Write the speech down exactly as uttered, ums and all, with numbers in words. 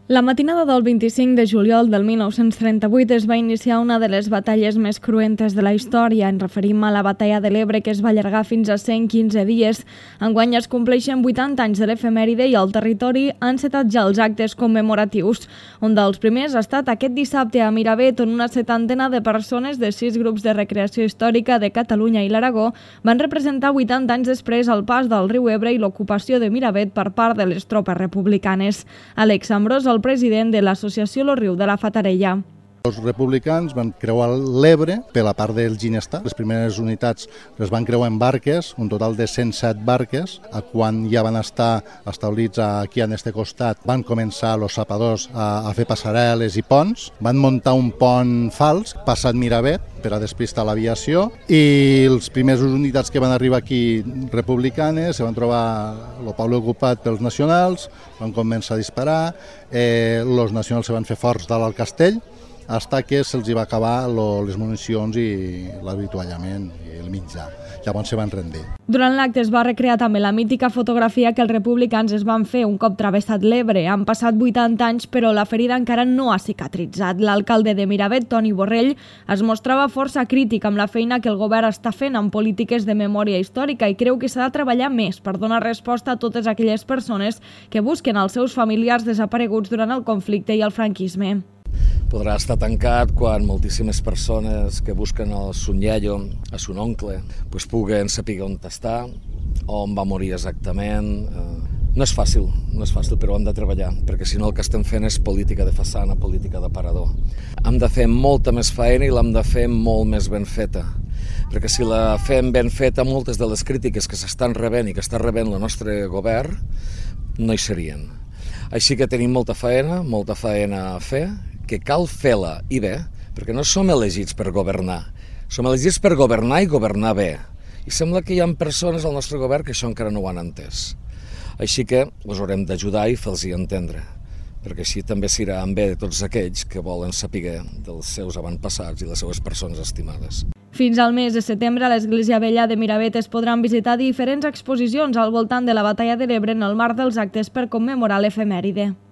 La matinada del vint-i-cinc de juliol del mil nou-cents trenta-vuit es va iniciar una de les batalles més cruentes de la història. Ens referim a la batalla de l'Ebre, que es va allargar fins a cent quinze dies. Enguany es compleixen vuitanta anys de l'efemèride i al territori han encetat ja els actes commemoratius. Un dels primers ha estat aquest dissabte a Miravet, on una setantena de persones de sis grups de recreació històrica de Catalunya i l'Aragó van representar vuitanta anys després el pas del riu Ebre i l'ocupació de Miravet per part de les tropes republicanes. Àlex Ambrós, el president de l'associació Lo Riu de la Fatarella. Els republicans van creuar l'Ebre per la part del Ginestar. Les primeres unitats les van creuar en barques, un total de cent set barques. Quan ja van estar establits aquí en este costat, van començar els sapadors a, a fer passarel·les i ponts. Van muntar un pont fals, passat Miravet, per a despistar l'aviació, i les primeres unitats que van arribar aquí republicanes se van trobar el poble ocupat pels nacionals, van començar a disparar, eh, els nacionals se van fer forts dalt al castell, fins que se'ls va acabar lo, les municions i l'avituallament i el mitjà. Llavors se van rendir. Durant l'acte es va recrear també la mítica fotografia que els republicans es van fer un cop travessat l'Ebre. Han passat vuitanta anys, però la ferida encara no ha cicatritzat. L'alcalde de Miravet, Toni Borrell, es mostrava força crític amb la feina que el govern està fent en polítiques de memòria històrica i creu que s'ha de treballar més per donar resposta a totes aquelles persones que busquen els seus familiars desapareguts durant el conflicte i el franquisme. Podrà estar tancat quan moltíssimes persones que busquen el son iaio, a son oncle, pues puguen saber on està, on va morir exactament. No és fàcil, no és fàcil, però hem de treballar, perquè si no el que estem fent és política de façana, política d'aparador. Hem de fer molta més feina i l'hem de fer molt més ben feta, perquè si la fem ben feta, moltes de les crítiques que s'estan rebent i que està rebent el nostre govern no hi serien. Així que tenim molta feina, molta feina a fer, que cal fer-la i bé, perquè no som elegits per governar, som elegits per governar i governar bé. I sembla que hi ha persones al nostre govern que això encara no ho han entès. Així que us haurem d'ajudar i fer-los-hi entendre, perquè així també serà en bé de tots aquells que volen saber dels seus avantpassats i les seues persones estimades. Fins al mes de setembre, a l'Església Vella de Miravet es podran visitar diferents exposicions al voltant de la batalla de l'Ebre en el marc dels actes per commemorar l'efemèride.